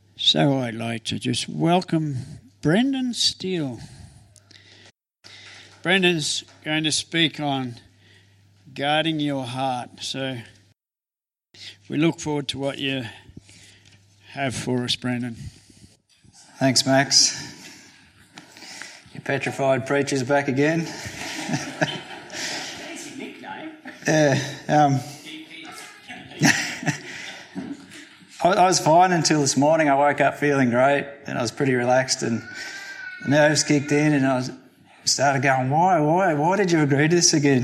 So I'd like to just welcome Brendan Steele. Brendan's going to speak on guarding your heart. So we look forward to what you have for us, Brendan. Thanks, Max. Your petrified preacher's back again. Fancy nickname. Yeah. I was fine until this morning. I woke up feeling great and I was pretty relaxed and the nerves kicked in and I started going, why did you agree to this again?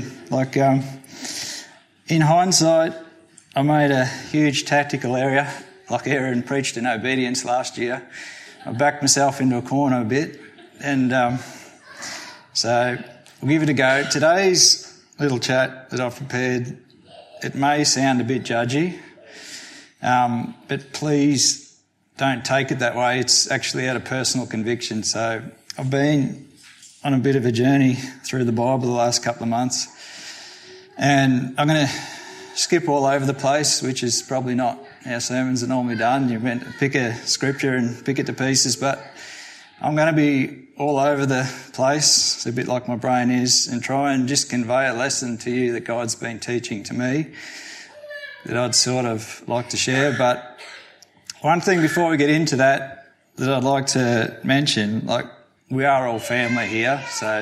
In hindsight, I made a huge tactical error, like Aaron preached in obedience last year. I backed myself into a corner a bit and so we'll give it a go. Today's little chat that I've prepared, it may sound a bit judgy, but please don't take it that way. It's actually out of personal conviction. So I've been on a bit of a journey through the Bible the last couple of months, and I'm going to skip all over the place, which is probably not how sermons are normally done. You're meant to pick a scripture and pick it to pieces, but I'm going to be all over the place. It's a bit like my brain is, and try and just convey a lesson to you that God's been teaching to me that I'd sort of like to share. But one thing before we get into that I'd like to mention, we are all family here, so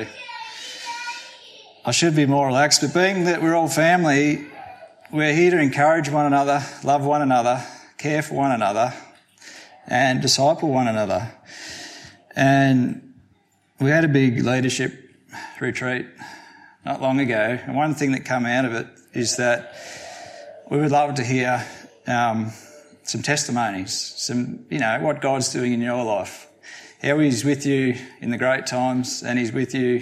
I should be more relaxed, but being that we're all family, we're here to encourage one another, love one another, care for one another, and disciple one another. And we had a big leadership retreat not long ago, and one thing that came out of it is that we would love to hear some testimonies, what God's doing in your life, how He's with you in the great times and He's with you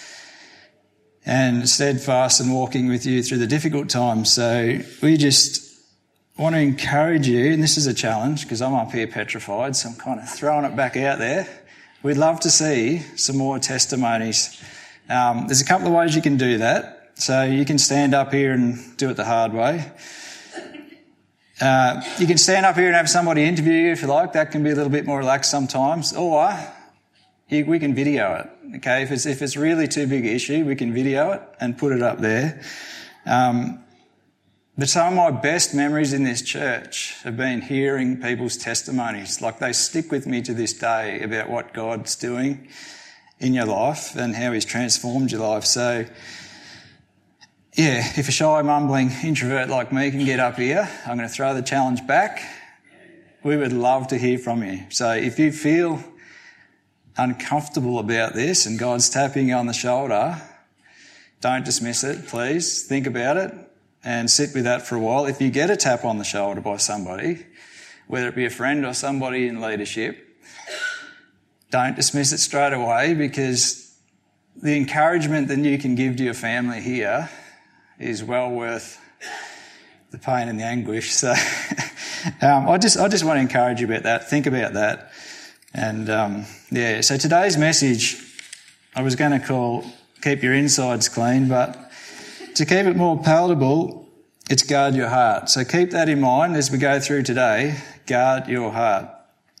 and steadfast and walking with you through the difficult times. So we just want to encourage you, and this is a challenge because I'm up here petrified, so I'm kind of throwing it back out there. We'd love to see some more testimonies. There's a couple of ways you can do that. So you can stand up here and do it the hard way. You can stand up here and have somebody interview you if you like. That can be a little bit more relaxed sometimes. Or we can video it. Okay, if it's really too big an issue, we can video it and put it up there. But some of my best memories in this church have been hearing people's testimonies. They stick with me to this day about what God's doing in your life and how He's transformed your life. So yeah, if a shy, mumbling introvert like me can get up here, I'm going to throw the challenge back. We would love to hear from you. So if you feel uncomfortable about this and God's tapping you on the shoulder, don't dismiss it, please. Think about it and sit with that for a while. If you get a tap on the shoulder by somebody, whether it be a friend or somebody in leadership, don't dismiss it straight away, because the encouragement that you can give to your family here is well worth the pain and the anguish. So I just want to encourage you about that. Think about that. And so today's message I was going to call Keep Your Insides Clean, but to keep it more palatable, it's guard your heart. So keep that in mind as we go through today. Guard your heart.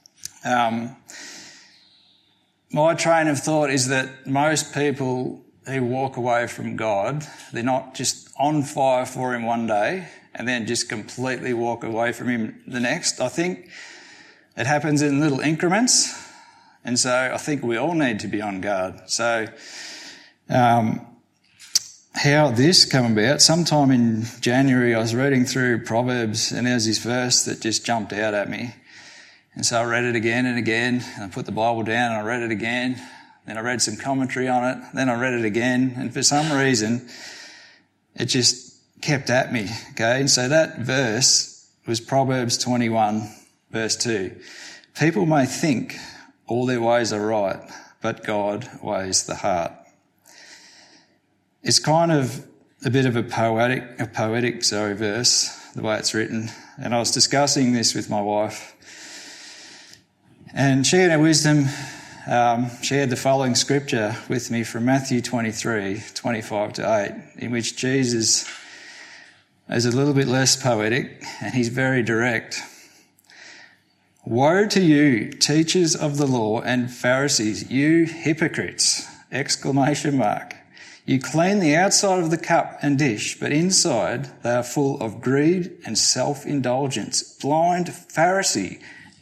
My train of thought is that most people who walk away from God, they're not just on fire for Him one day and then just completely walk away from Him the next. I think it happens in little increments, and so I think we all need to be on guard. So how this come about, sometime in January I was reading through Proverbs and there's this verse that just jumped out at me. And so I read it again and again, and I put the Bible down and I read it again. Then I read some commentary on it. Then I read it again. And for some reason, it just kept at me. Okay. And so that verse was Proverbs 21, verse 2. People may think all their ways are right, but God weighs the heart. It's kind of a bit of a poetic verse, the way it's written. And I was discussing this with my wife. And she, in her wisdom, shared the following scripture with me from Matthew 23, 25 to 8, in which Jesus is a little bit less poetic and he's very direct. Woe to you, teachers of the law and Pharisees, you hypocrites! ! You clean the outside of the cup and dish, but inside they are full of greed and self-indulgence. Blind Pharisee! !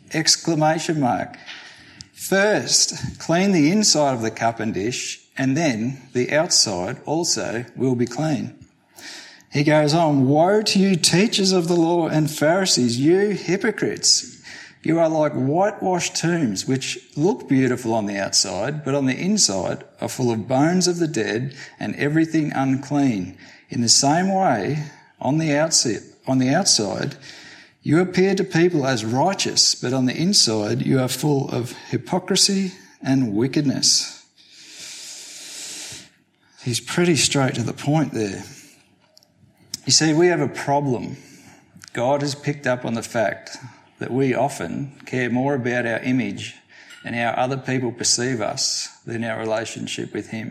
First, clean the inside of the cup and dish, and then the outside also will be clean. He goes on, woe to you, teachers of the law and Pharisees, you hypocrites! You are like whitewashed tombs, which look beautiful on the outside, but on the inside are full of bones of the dead and everything unclean. In the same way, on the outside, you appear to people as righteous, but on the inside you are full of hypocrisy and wickedness. He's pretty straight to the point there. You see, we have a problem. God has picked up on the fact that we often care more about our image and how other people perceive us than our relationship with Him.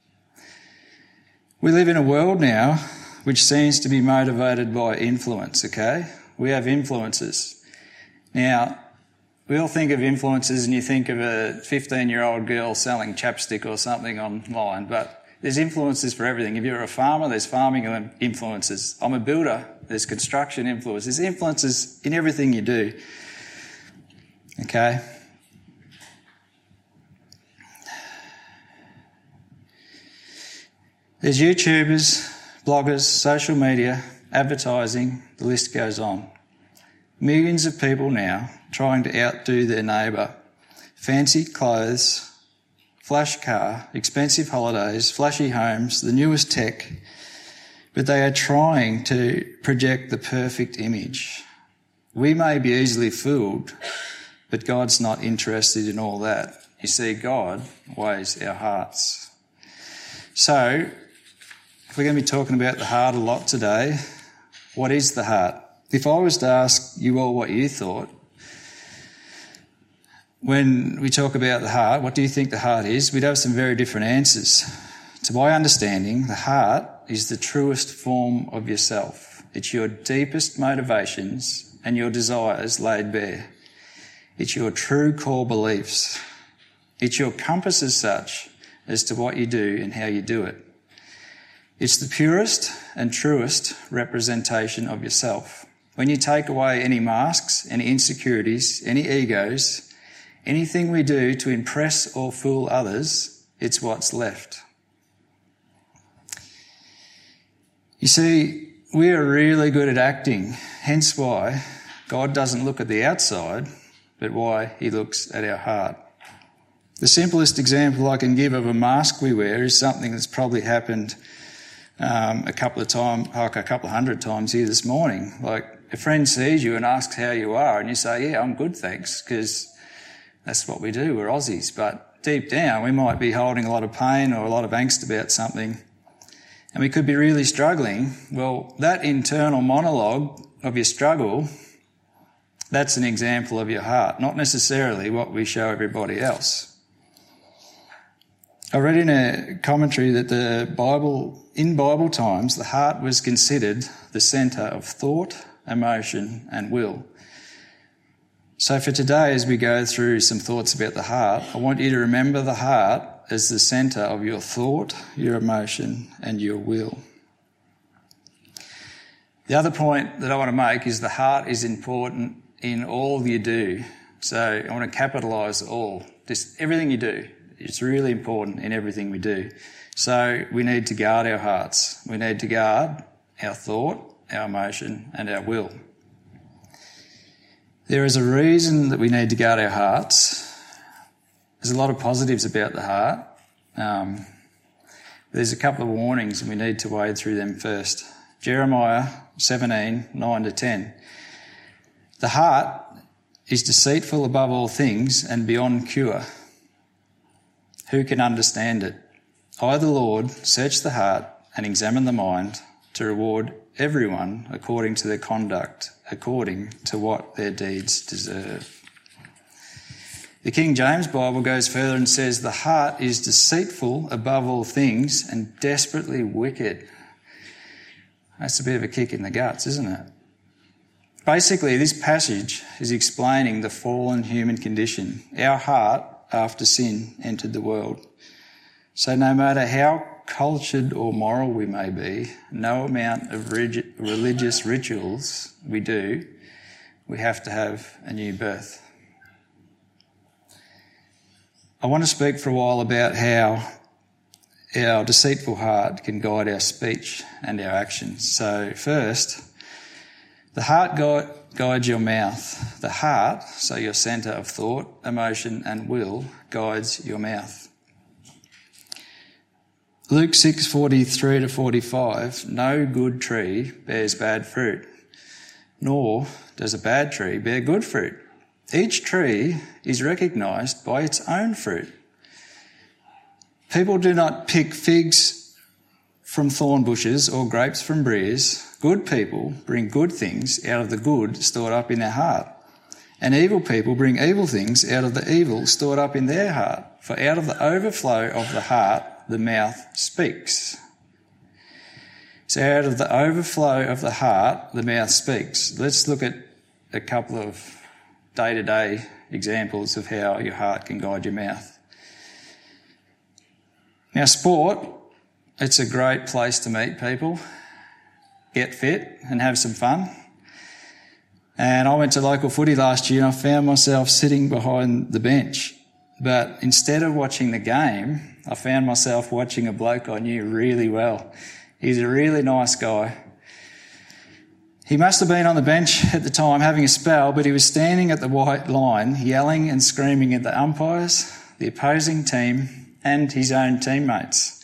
We live in a world now which seems to be motivated by influence, okay? We have influences. Now, we all think of influences and you think of a 15-year-old girl selling chapstick or something online, but there's influences for everything. If you're a farmer, there's farming influences. I'm a builder, there's construction influences. There's influences in everything you do. Okay? There's YouTubers, bloggers, social media, advertising, the list goes on. Millions of people now trying to outdo their neighbour. Fancy clothes, flash car, expensive holidays, flashy homes, the newest tech, but they are trying to project the perfect image. We may be easily fooled, but God's not interested in all that. You see, God weighs our hearts. So, if we're going to be talking about the heart a lot today, what is the heart? If I was to ask you all what you thought, when we talk about the heart, what do you think the heart is? We'd have some very different answers. To my understanding, the heart is the truest form of yourself. It's your deepest motivations and your desires laid bare. It's your true core beliefs. It's your compass as such as to what you do and how you do it. It's the purest and truest representation of yourself. When you take away any masks, any insecurities, any egos, anything we do to impress or fool others, it's what's left. You see, we are really good at acting, hence why God doesn't look at the outside, but why He looks at our heart. The simplest example I can give of a mask we wear is something that's probably happened a couple of hundred times here this morning. Like, a friend sees you and asks how you are, and you say, yeah, I'm good, thanks, because that's what we do, we're Aussies. But deep down, we might be holding a lot of pain or a lot of angst about something, and we could be really struggling. Well, that internal monologue of your struggle, that's an example of your heart, not necessarily what we show everybody else. I read in a commentary that in Bible times, the heart was considered the centre of thought, emotion and will. So for today, as we go through some thoughts about the heart, I want you to remember the heart as the centre of your thought, your emotion and your will. The other point that I want to make is the heart is important in all you do. So I want to capitalise all, just everything you do. It's really important in everything we do. So we need to guard our hearts. We need to guard our thought, our emotion and our will. There is a reason that we need to guard our hearts. There's a lot of positives about the heart. There's a couple of warnings and we need to wade through them first. Jeremiah 17:9-10. The heart is deceitful above all things and beyond cure. Who can understand it? I, the Lord, search the heart and examine the mind to reward everyone according to their conduct, according to what their deeds deserve. The King James Bible goes further and says, the heart is deceitful above all things and desperately wicked. That's a bit of a kick in the guts, isn't it? Basically, this passage is explaining the fallen human condition. Our heart, after sin, entered the world. So no matter how cultured or moral we may be, no amount of religious rituals we do, we have to have a new birth. I want to speak for a while about how our deceitful heart can guide our speech and our actions. So first, the heart guides your mouth. The heart, so your centre of thought, emotion and will, guides your mouth. Luke 6:43 to 45, no good tree bears bad fruit, nor does a bad tree bear good fruit. Each tree is recognised by its own fruit. People do not pick figs from thorn bushes or grapes from briars. Good people bring good things out of the good stored up in their heart, and evil people bring evil things out of the evil stored up in their heart. For out of the overflow of the heart, the mouth speaks. So out of the overflow of the heart, the mouth speaks. Let's look at a couple of day-to-day examples of how your heart can guide your mouth. Now, sport, it's a great place to meet people, get fit and have some fun. And I went to local footy last year and I found myself sitting behind the bench. But instead of watching the game, I found myself watching a bloke I knew really well. He's a really nice guy. He must have been on the bench at the time having a spell, but he was standing at the white line yelling and screaming at the umpires, the opposing team and his own teammates.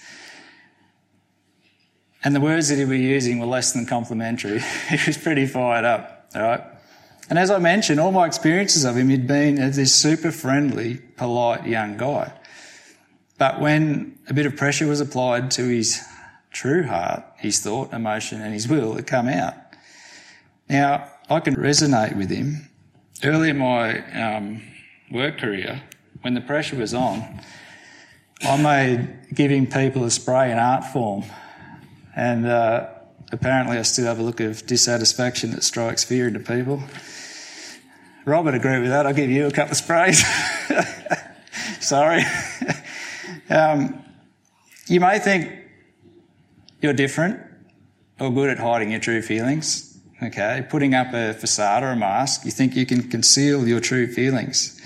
And the words that he was using were less than complimentary. He was pretty fired up, all right? And as I mentioned, all my experiences of him, he'd been this super friendly, polite young guy. But when a bit of pressure was applied to his true heart, his thought, emotion and his will, it came out. Now, I can resonate with him. Early in my work career, when the pressure was on, I made giving people a spray an art form. And apparently I still have a look of dissatisfaction that strikes fear into people. Rob would agree with that. I'll give you a couple of sprays. Sorry. You may think you're different or good at hiding your true feelings. Okay, putting up a facade or a mask. You think you can conceal your true feelings.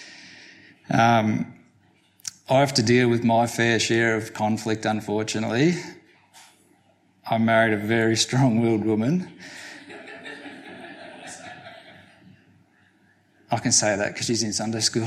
I have to deal with my fair share of conflict, unfortunately. I married a very strong-willed woman. I can say that because she's in Sunday school.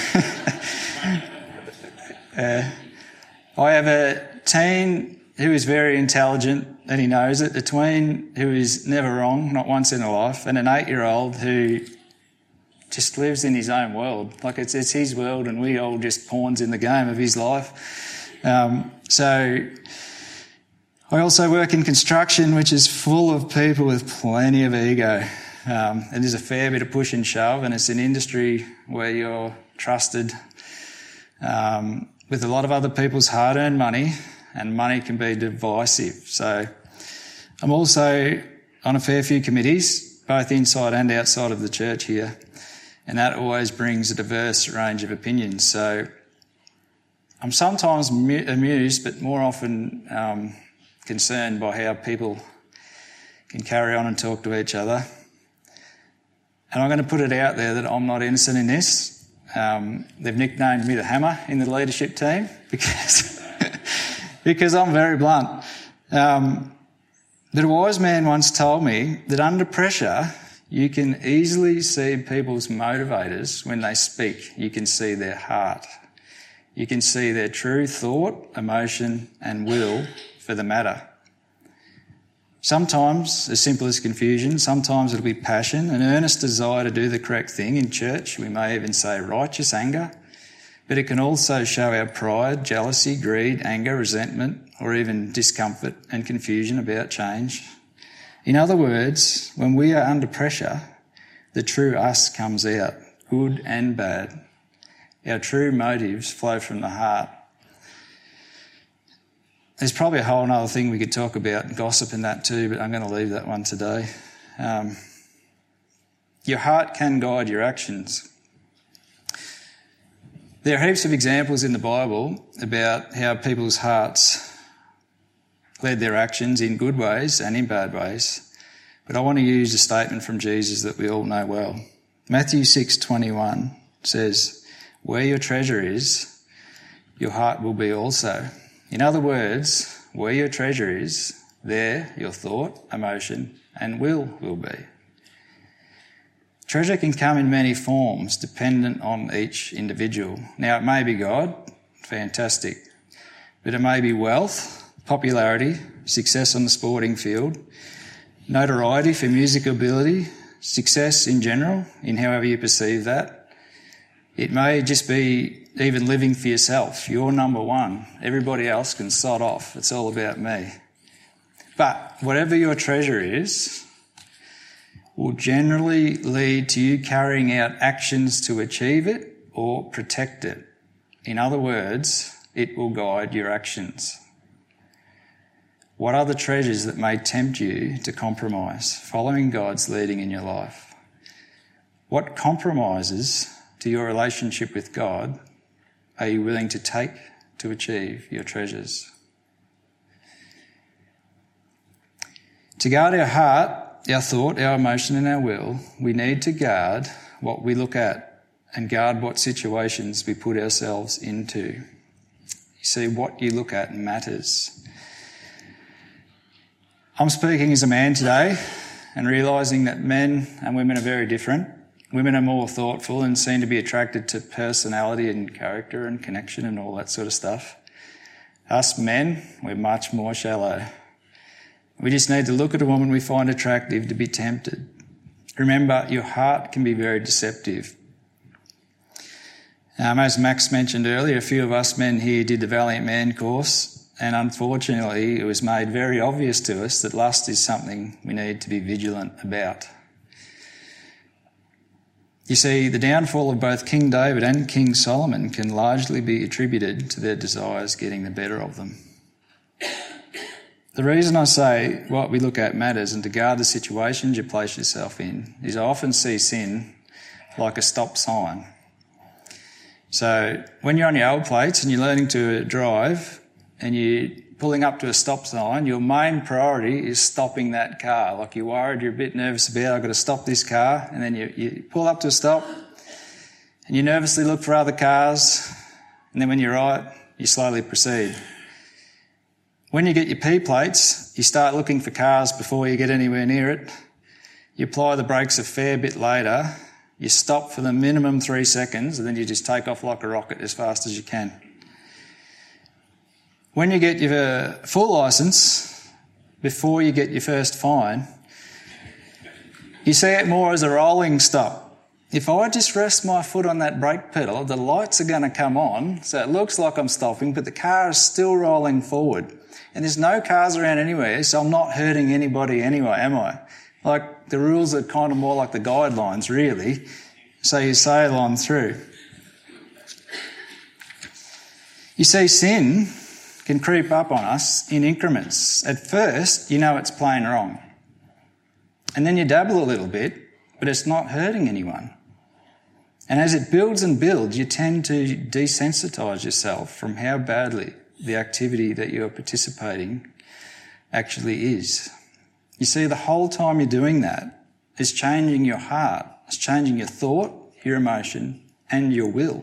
I have a teen who is very intelligent and he knows it, a tween who is never wrong, not once in a life, and an 8-year-old who just lives in his own world. Like it's his world and we all just pawns in the game of his life. So I also work in construction, which is full of people with plenty of ego. And there's a fair bit of push and shove, and it's an industry where you're trusted with a lot of other people's hard-earned money, and money can be divisive. So I'm also on a fair few committees, both inside and outside of the church here, and that always brings a diverse range of opinions. So I'm sometimes amused, but more often concerned by how people can carry on and talk to each other. And I'm going to put it out there that I'm not innocent in this. They've nicknamed me the Hammer in the leadership team because I'm very blunt. But a wise man once told me that under pressure, you can easily see people's motivators when they speak. You can see their heart. You can see their true thought, emotion and will for the matter. Sometimes as simple as confusion, sometimes it'll be passion, an earnest desire to do the correct thing in church. We may even say righteous anger, but it can also show our pride, jealousy, greed, anger, resentment, or even discomfort and confusion about change. In other words, when we are under pressure, the true us comes out, good and bad. Our true motives flow from the heart. There's probably a whole other thing we could talk about, gossip and that too, but I'm going to leave that one today. Your heart can guide your actions. There are heaps of examples in the Bible about how people's hearts led their actions in good ways and in bad ways. But I want to use a statement from Jesus that we all know well. Matthew 6:21 says, "Where your treasure is, your heart will be also." In other words, where your treasure is, there your thought, emotion and will be. Treasure can come in many forms, dependent on each individual. Now, it may be God, fantastic, but it may be wealth, popularity, success on the sporting field, notoriety for music ability, success in general, in however you perceive that. It may just be even living for yourself. You're number one. Everybody else can sod off. It's all about me. But whatever your treasure is will generally lead to you carrying out actions to achieve it or protect it. In other words, it will guide your actions. What are the treasures that may tempt you to compromise, following God's leading in your life? What compromises to your relationship with God are you willing to take to achieve your treasures? To guard our heart, our thought, our emotion and our will, we need to guard what we look at and guard what situations we put ourselves into. You see, what you look at matters. I'm speaking as a man today and realising that men and women are very different. Women are more thoughtful and seem to be attracted to personality and character and connection and all that sort of stuff. Us men, we're much more shallow. We just need to look at a woman we find attractive to be tempted. Remember, your heart can be very deceptive. As Max mentioned earlier, a few of us men here did the Valiant Man course, and unfortunately it was made very obvious to us that lust is something we need to be vigilant about. You see, the downfall of both King David and King Solomon can largely be attributed to their desires getting the better of them. The reason I say what we look at matters and to guard the situations you place yourself in is I often see sin like a stop sign. So when you're on your old plates and you're learning to drive and you're pulling up to a stop sign, your main priority is stopping that car. Like you're worried, you're a bit nervous about, I've got to stop this car, and then you pull up to a stop and you nervously look for other cars, and then when you're right, you slowly proceed. When you get your P plates, you start looking for cars before you get anywhere near it. You apply the brakes a fair bit later. You stop for the minimum 3 seconds and then you just take off like a rocket as fast as you can. When you get your full licence, before you get your first fine, you see it more as a rolling stop. If I just rest my foot on that brake pedal, the lights are going to come on, so it looks like I'm stopping, but the car is still rolling forward. And there's no cars around anywhere, so I'm not hurting anybody anyway, am I? Like, the rules are kind of more like the guidelines, really. So you sail on through. You see, sin can creep up on us in increments. At first, you know it's plain wrong. And then you dabble a little bit, but it's not hurting anyone. And as it builds and builds, you tend to desensitise yourself from how badly the activity that you're participating actually is. You see, the whole time you're doing that, it's changing your heart, it's changing your thought, your emotion, and your will.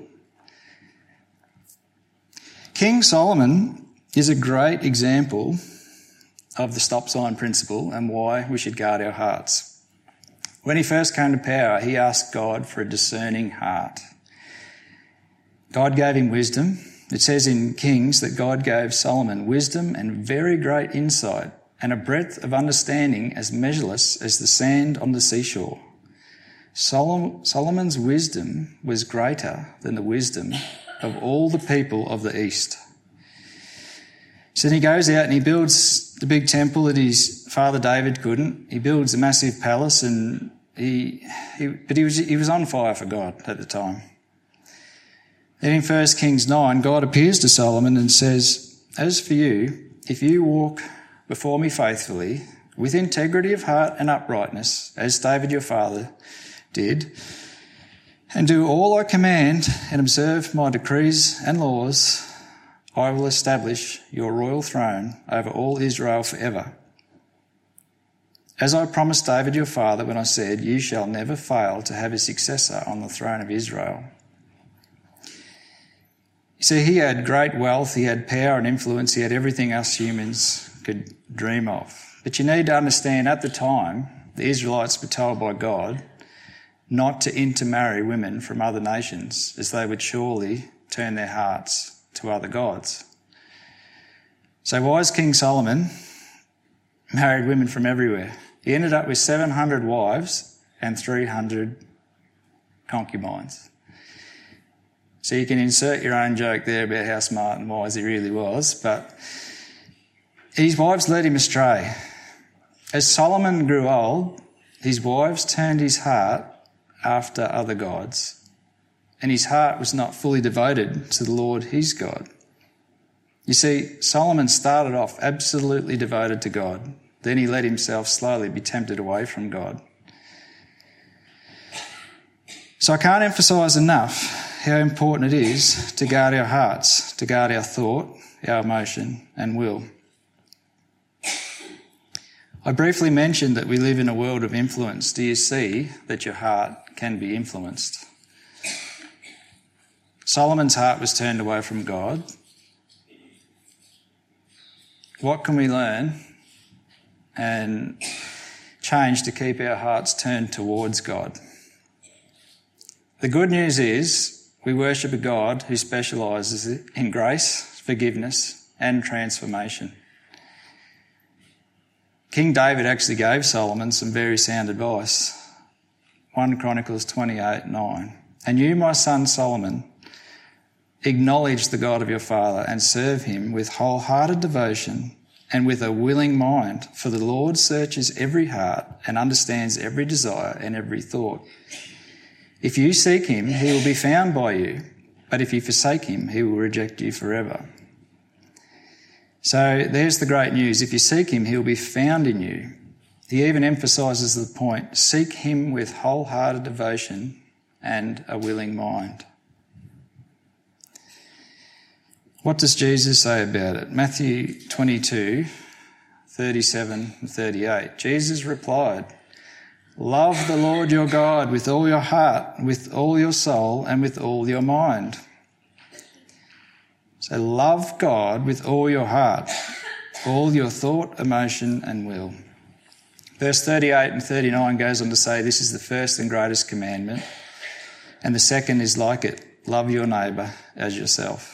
King Solomon is a great example of the stop sign principle and why we should guard our hearts. When he first came to power, he asked God for a discerning heart. God gave him wisdom. It says in Kings that God gave Solomon wisdom and very great insight and a breadth of understanding as measureless as the sand on the seashore. Solomon's wisdom was greater than the wisdom of all the people of the East. So then he goes out and he builds the big temple that his father David couldn't. He builds a massive palace, and he was on fire for God at the time. Then in 1 Kings 9, God appears to Solomon and says, "As for you, if you walk before me faithfully, with integrity of heart and uprightness, as David your father did, and do all I command and observe my decrees and laws, I will establish your royal throne over all Israel forever. As I promised David your father when I said, you shall never fail to have a successor on the throne of Israel. You see, he had great wealth, he had power and influence, he had everything us humans could dream of. But you need to understand, at the time, the Israelites were told by God not to intermarry women from other nations, as they would surely turn their hearts to other gods. So wise King Solomon married women from everywhere. He ended up with 700 wives and 300 concubines. So you can insert your own joke there about how smart and wise he really was, but his wives led him astray. As Solomon grew old, his wives turned his heart after other gods, and his heart was not fully devoted to the Lord his God. You see, Solomon started off absolutely devoted to God. Then he let himself slowly be tempted away from God. So I can't emphasise enough how important it is to guard our hearts, to guard our thought, our emotion and will. I briefly mentioned that we live in a world of influence. Do you see that your heart can be influenced? Solomon's heart was turned away from God. What can we learn and change to keep our hearts turned towards God? The good news is we worship a God who specialises in grace, forgiveness and transformation. King David actually gave Solomon some very sound advice. 1 Chronicles 28:9. And you, my son Solomon, acknowledge the God of your father and serve him with wholehearted devotion and with a willing mind, for the Lord searches every heart and understands every desire and every thought. If you seek him, he will be found by you, but if you forsake him, he will reject you forever. So there's the great news. If you seek him, he will be found in you. He even emphasises the point, seek him with wholehearted devotion and a willing mind. What does Jesus say about it? Matthew 22:37 and 38. Jesus replied, love the Lord your God with all your heart, with all your soul and with all your mind. So love God with all your heart, all your thought, emotion and will. Verse 38 and 39 goes on to say this is the first and greatest commandment, and the second is like it, love your neighbour as yourself.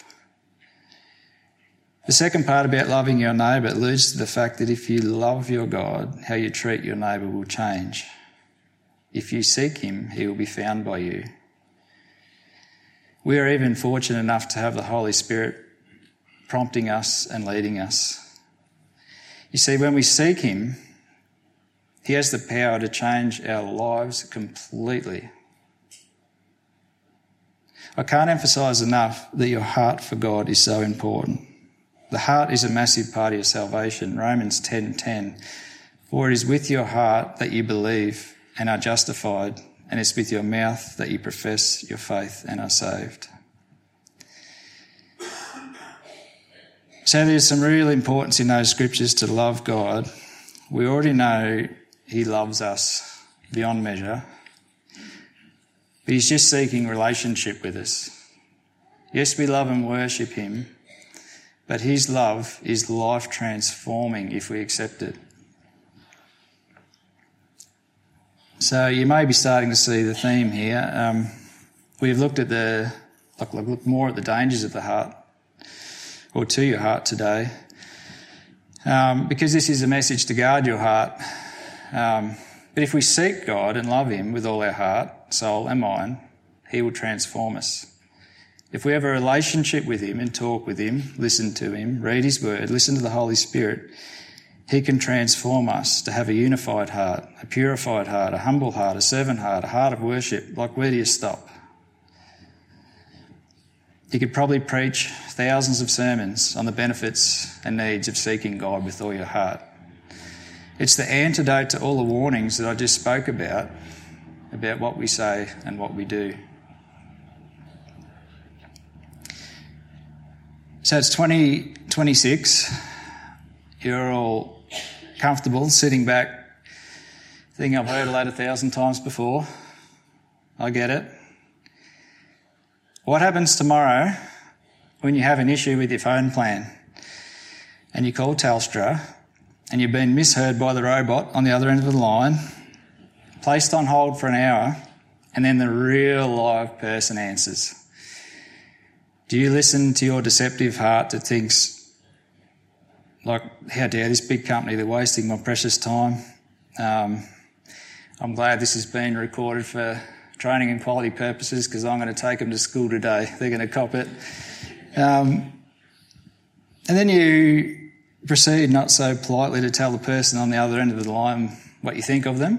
The second part about loving your neighbour alludes to the fact that if you love your God, how you treat your neighbour will change. If you seek him, he will be found by you. We are even fortunate enough to have the Holy Spirit prompting us and leading us. You see, when we seek him, he has the power to change our lives completely. I can't emphasise enough that your heart for God is so important. The heart is a massive part of your salvation. Romans 10:10. For it is with your heart that you believe and are justified, and it's with your mouth that you profess your faith and are saved. So there's some real importance in those scriptures to love God. We already know he loves us beyond measure, but he's just seeking relationship with us. Yes, we love and worship him, but his love is life transforming if we accept it. So you may be starting to see the theme here. We've looked at look more at the dangers of the heart, or to your heart today, because this is a message to guard your heart. But if we seek God and love him with all our heart, soul and mind, he will transform us. If we have a relationship with him and talk with him, listen to him, read his word, listen to the Holy Spirit, he can transform us to have a unified heart, a purified heart, a humble heart, a servant heart, a heart of worship. Like, where do you stop? You could probably preach thousands of sermons on the benefits and needs of seeking God with all your heart. It's the antidote to all the warnings that I just spoke about, about what we say and what we do. So it's 2026. You're all comfortable sitting back, thinking I've heard it 1,000 times before. I get it. What happens tomorrow when you have an issue with your phone plan and you call Telstra and you've been misheard by the robot on the other end of the line, placed on hold for an hour, and then the real live person answers? Do you listen to your deceptive heart that thinks, like, how dare this big company, they're wasting my precious time? I'm glad this has been recorded for training and quality purposes because I'm going to take them to school today. They're going to cop it. And then you proceed not so politely to tell the person on the other end of the line what you think of them.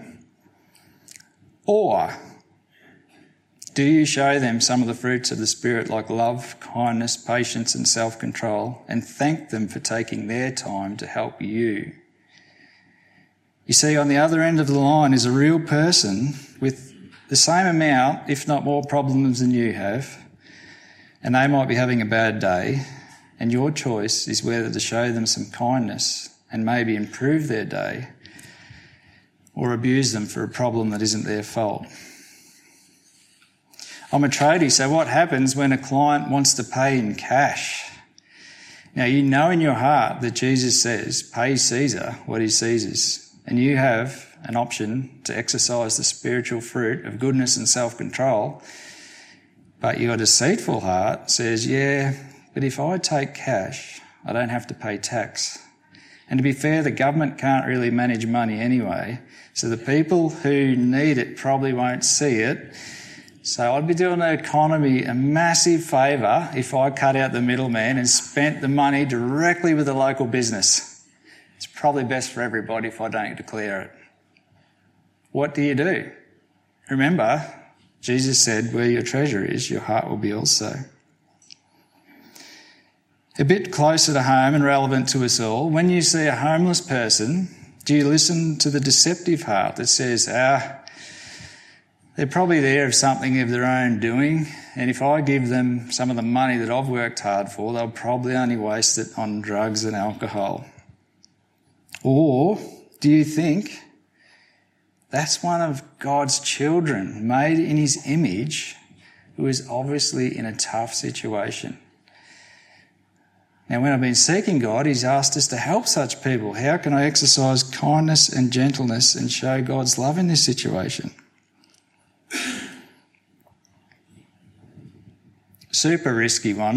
Or do you show them some of the fruits of the Spirit like love, kindness, patience and self-control, and thank them for taking their time to help you? You see, on the other end of the line is a real person with the same amount, if not more, problems than you have, and they might be having a bad day, and your choice is whether to show them some kindness and maybe improve their day, or abuse them for a problem that isn't their fault. I'm a tradie, so what happens when a client wants to pay in cash? Now, you know in your heart that Jesus says, pay Caesar what is Caesar's, and you have an option to exercise the spiritual fruit of goodness and self-control, but your deceitful heart says, yeah, but if I take cash, I don't have to pay tax. And to be fair, the government can't really manage money anyway, so the people who need it probably won't see it. So I'd be doing the economy a massive favour if I cut out the middleman and spent the money directly with the local business. It's probably best for everybody if I don't declare it. What do? Remember, Jesus said, where your treasure is, your heart will be also. A bit closer to home and relevant to us all, when you see a homeless person, do you listen to the deceptive heart that says, they're probably there of something of their own doing, and if I give them some of the money that I've worked hard for, they'll probably only waste it on drugs and alcohol? Or do you think that's one of God's children, made in his image, who is obviously in a tough situation? Now, when I've been seeking God, he's asked us to help such people. How can I exercise kindness and gentleness and show God's love in this situation? Super risky one.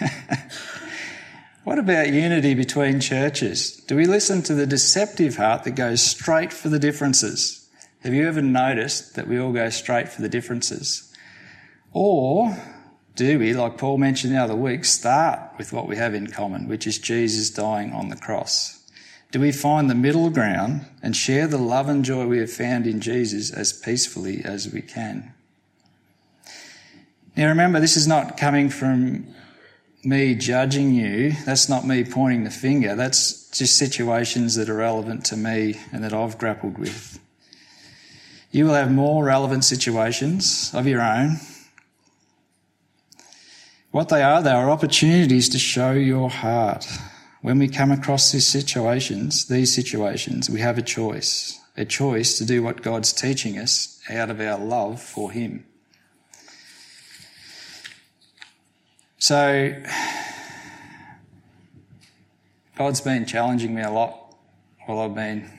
What about unity between churches? Do we listen to the deceptive heart that goes straight for the differences? Have you ever noticed that we all go straight for the differences? Or do we, like Paul mentioned the other week, start with what we have in common, which is Jesus dying on the cross? Do we find the middle ground and share the love and joy we have found in Jesus as peacefully as we can? Now remember, this is not coming from me judging you. That's not me pointing the finger. That's just situations that are relevant to me and that I've grappled with. You will have more relevant situations of your own. What they are opportunities to show your heart. When we come across these situations, we have a choice to do what God's teaching us out of our love for him. So, God's been challenging me a lot while I've been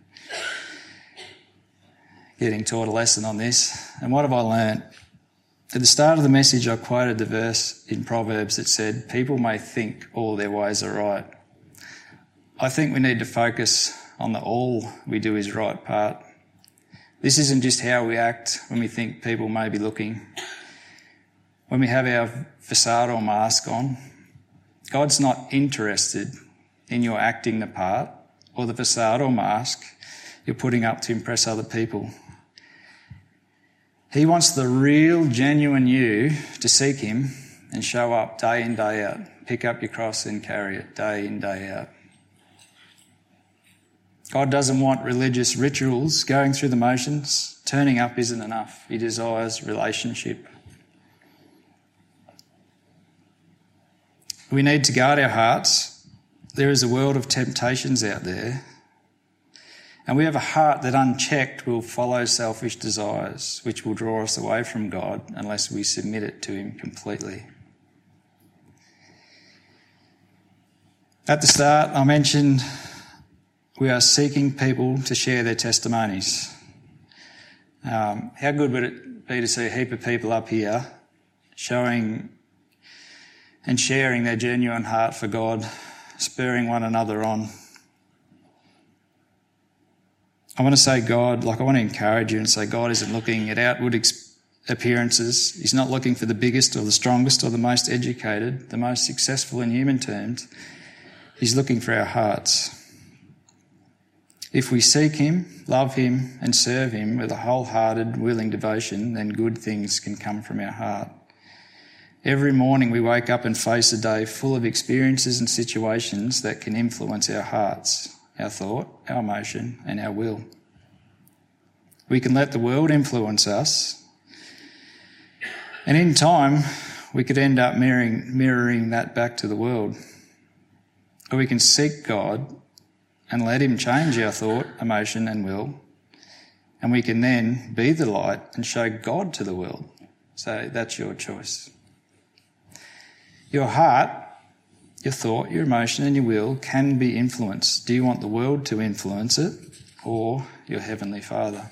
getting taught a lesson on this. And what have I learnt? At the start of the message, I quoted the verse in Proverbs that said, people may think all their ways are right. I think we need to focus on the all we do is right part. This isn't just how we act when we think people may be looking. When we have our facade or mask on, God's not interested in your acting the part or the facade or mask you're putting up to impress other people. He wants the real, genuine you to seek him and show up day in, day out. Pick up your cross and carry it day in, day out. God doesn't want religious rituals, going through the motions. Turning up isn't enough. He desires relationship. We need to guard our hearts. There is a world of temptations out there. And we have a heart that unchecked will follow selfish desires, which will draw us away from God unless we submit it to him completely. At the start, I mentioned we are seeking people to share their testimonies. How good would it be to see a heap of people up here showing and sharing their genuine heart for God, spurring one another on. I want to encourage you and say God isn't looking at outward appearances. He's not looking for the biggest or the strongest or the most educated, the most successful in human terms. He's looking for our hearts. If we seek him, love him and serve him with a wholehearted, willing devotion, then good things can come from our heart. Every morning we wake up and face a day full of experiences and situations that can influence our hearts, our thought, our emotion and our will. We can let the world influence us, and in time we could end up mirroring that back to the world. Or we can seek God and let him change our thought, emotion and will, and we can then be the light and show God to the world. So that's your choice. Your heart, your thought, your emotion and your will can be influenced. Do you want the world to influence it or your Heavenly Father?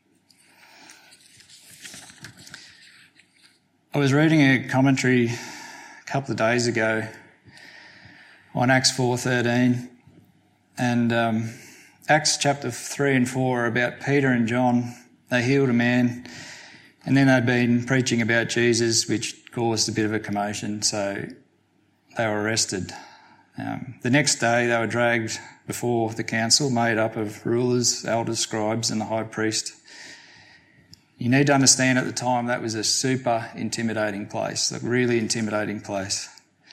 I was reading a commentary a couple of days ago on Acts 4:13, and Acts chapter 3 and 4 are about Peter and John. They healed a man, and then they'd been preaching about Jesus, which caused a bit of a commotion, so they were arrested. The next day they were dragged before the council, made up of rulers, elders, scribes and the high priest. You need to understand at the time that was a super intimidating place, a really intimidating place.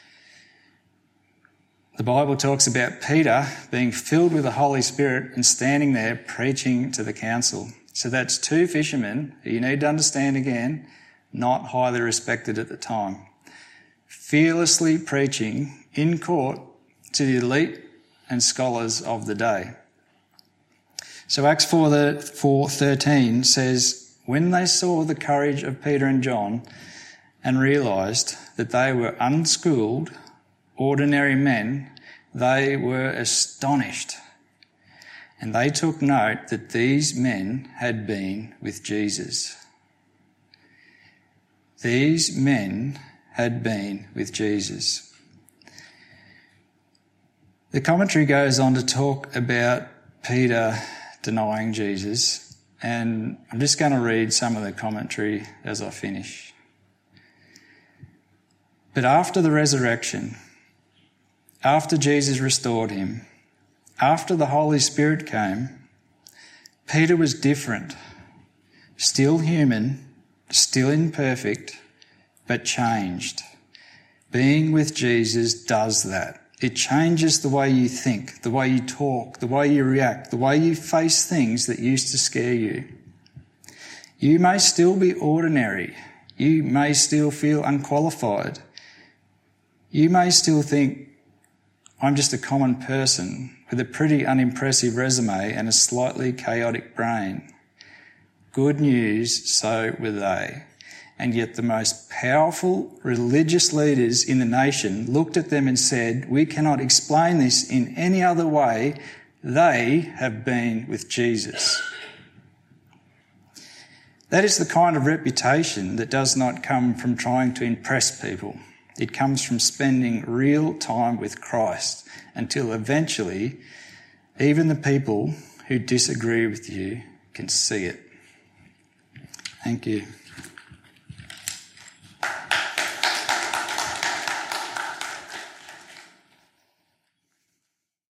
The Bible talks about Peter being filled with the Holy Spirit and standing there preaching to the council. So that's two fishermen who you need to understand again, not highly respected at the time, fearlessly preaching in court to the elite and scholars of the day. So Acts 4:13 says, when they saw the courage of Peter and John and realised that they were unschooled, ordinary men, they were astonished. And they took note that these men had been with Jesus. These men had been with Jesus. The commentary goes on to talk about Peter denying Jesus, and I'm just going to read some of the commentary as I finish. But after the resurrection, after Jesus restored him, after the Holy Spirit came, Peter was different, still human, still imperfect, but changed. Being with Jesus does that. It changes the way you think, the way you talk, the way you react, the way you face things that used to scare you. You may still be ordinary. You may still feel unqualified. You may still think, I'm just a common person with a pretty unimpressive resume and a slightly chaotic brain. Good news, so were they. And yet the most powerful religious leaders in the nation looked at them and said, we cannot explain this in any other way. They have been with Jesus. That is the kind of reputation that does not come from trying to impress people. It comes from spending real time with Christ until eventually even the people who disagree with you can see it. Thank you.